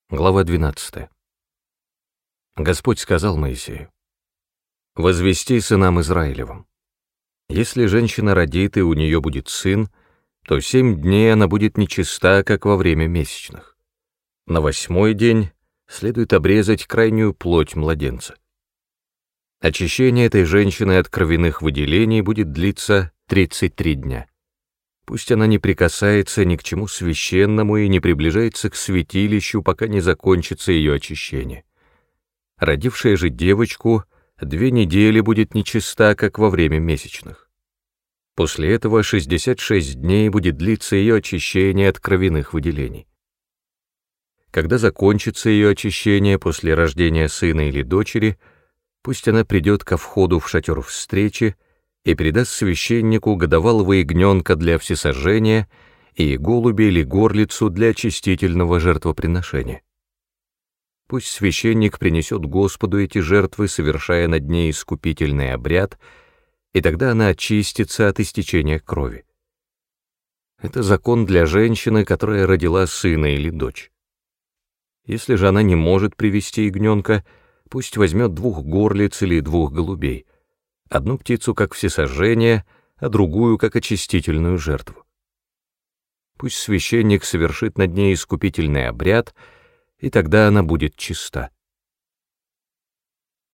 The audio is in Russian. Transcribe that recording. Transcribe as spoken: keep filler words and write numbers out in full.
Глава двенадцатая. Господь сказал Моисею: «Возвести сынам Израилевым: если женщина родит, и у нее будет сын, то семь дней она будет нечиста, как во время месячных. На восьмой день следует обрезать крайнюю плоть младенца. Очищение этой женщины от кровяных выделений будет длиться тридцать три дня. Пусть она не прикасается ни к чему священному и не приближается к святилищу, пока не закончится ее очищение. Родившая же девочку две недели будет нечиста, как во время месячных. После этого шестьдесят шесть дней будет длиться ее очищение от кровяных выделений. Когда закончится ее очищение после рождения сына или дочери, пусть она придет ко входу в шатер встречи и передаст священнику годовалого ягненка для всесожжения и голубя или горлицу для очистительного жертвоприношения. Пусть священник принесет Господу эти жертвы, совершая над ней искупительный обряд, и тогда она очистится от истечения крови. Это закон для женщины, которая родила сына или дочь. Если же она не может привести ягненка, пусть возьмет двух горлиц или двух голубей, одну птицу как всесожжение, а другую как очистительную жертву. Пусть священник совершит над ней искупительный обряд, и тогда она будет чиста.